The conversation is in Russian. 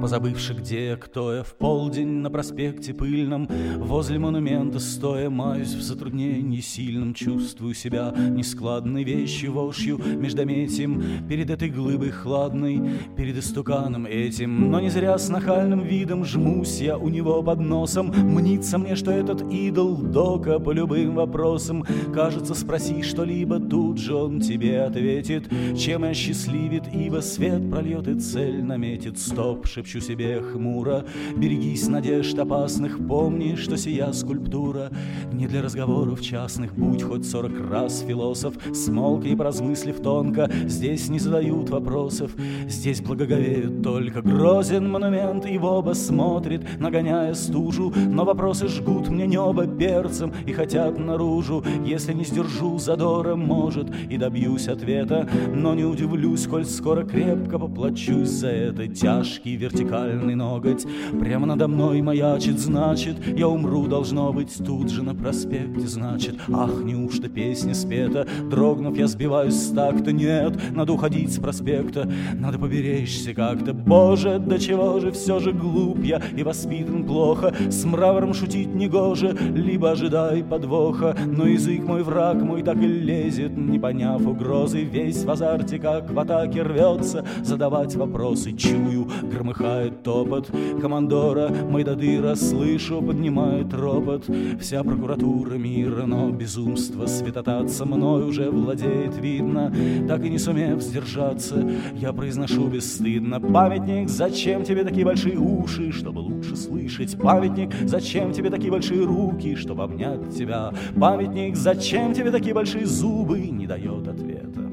позабывши где, кто я, в полдень на проспекте пыльном, возле монумента стоя, маюсь в затруднении сильном, чувствую себя нескладной вещью, вошью, междометием, перед этой глыбой хладной, перед истуканом этим. Но не зря с нахальным видом жмусь я у него под носом, мнится мне, что этот идол дока по любым вопросам. Кажется, спроси что-либо, тут же он тебе ответит, чем я счастливит, ибо свет прольет и цель наметит. Стоп, шепчу себе хмуро, берегись надежд опасных, помни, что сия скульптура не для разговоров частных. Будь хоть 40 раз философ, смолкни, поразмыслив тонко, здесь не задают вопросов, здесь благоговеют только. Грозен монумент и в оба смотрит, нагоняя стужу, но вопросы жгут мне небо перцем и хотят наружу. Если не сдержу задора, может, и добьюсь ответа, но не удивлюсь, коль скоро крепко поплачусь за это. Тяжкий вертикальный ноготь прямо надо мной маячит, значит, я умру, должно быть, тут же на проспекте, значит. Ах, неужто песня спета? Дрогнув, я сбиваюсь с такта. Нет, надо уходить с проспекта, надо поберечься как-то. Боже, до чего же все же глуп я и воспитан плохо, с мрамором шутить негоже, либо ожидай подвоха. Но язык мой, враг мой, так и лезет, не поняв угрозы, весь в азарте, как в атаке, рвется задавать вопросы. Чую, громыхает топот командора Майдадыра, слышу, поднимает ропот вся прокуратура мира, но безумство святотатца мной уже владеет, видно. Так и не сумев сдержаться, я произношу бесстыдно: памятник, зачем тебе такие большие уши, чтобы лучше слышать? Памятник, зачем тебе такие большие руки, чтобы обнять тебя? Памятник, зачем тебе такие большие зубы? Не дает ответа.